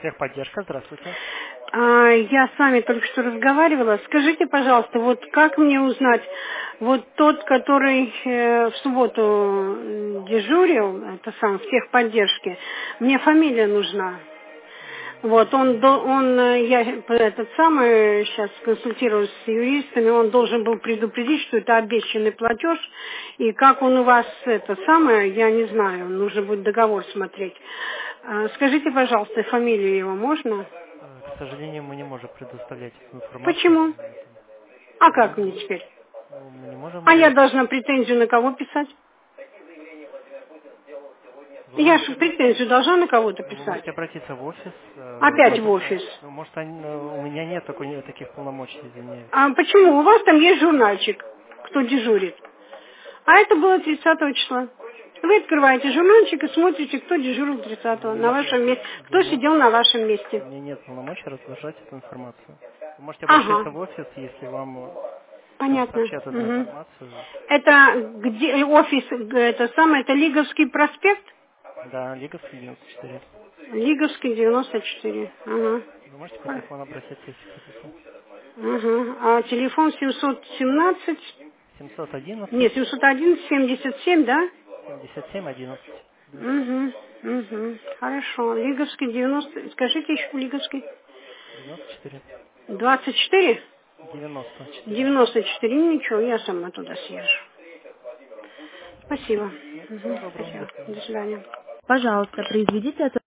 Техподдержка, здравствуйте. Я с вами только что разговаривала. Скажите, пожалуйста, вот как мне узнать, вот тот, который в субботу дежурил, это сам, в техподдержке, мне фамилия нужна. Вот, я этот самый, сейчас консультируюсь с юристами, он должен был предупредить, что это обещанный платеж, и как он у вас это самое, я не знаю, нужно будет договор смотреть. Скажите, пожалуйста, фамилию его можно? К сожалению, мы не можем предоставлять эту информацию. Почему? А как мне Ну, теперь? мы не можем А я ее... должна претензию на кого писать? Вы Я можете, же претензию должна на кого-то вы писать. можете обратиться в офис. Опять в офис. Ну, может, у меня нет таких полномочий, извиняюсь. А почему? У вас там есть журнальчик, кто дежурит. А это было 30 числа. Вы открываете журнальчик и смотрите, кто дежурил 30-го на вашем месте, кто сидел на вашем У месте. меня нет полномочий разглашать эту информацию. Вы можете обращаться Ага, в офис, если вам понятно. сообщат эту Мгм. информацию. Это где офис, это самое, это Лиговский проспект? Да, Лиговский 94. Лиговский 94. Ага. Вы можете по телефону обратиться, если хотите. Ага. А телефон 717, 711 нет, 711 77, да? 77 11. Да. Угу, угу. Хорошо. Лиговский 90, скажите еще Лиговский. 94. 24? 94. 94, ничего, я сама туда съезжу. Спасибо. Нет, всего Угу, доброго, до спасибо. свидания. До свидания. Пожалуйста, произведите